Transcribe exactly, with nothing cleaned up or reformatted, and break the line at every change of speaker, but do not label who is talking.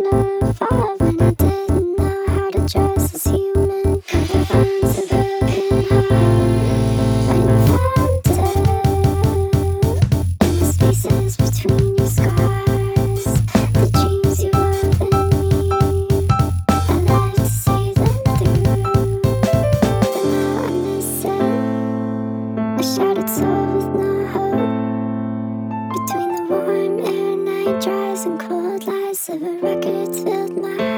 of love when I didn't know how to dress as human. Could have found a broken heart and found it in the spaces between your scars. The dreams you wove in me, I like to see them through, but now I miss it. A shattered soul with no hope. Between the warm air, night drives, and cold lies, silver records filled my heart.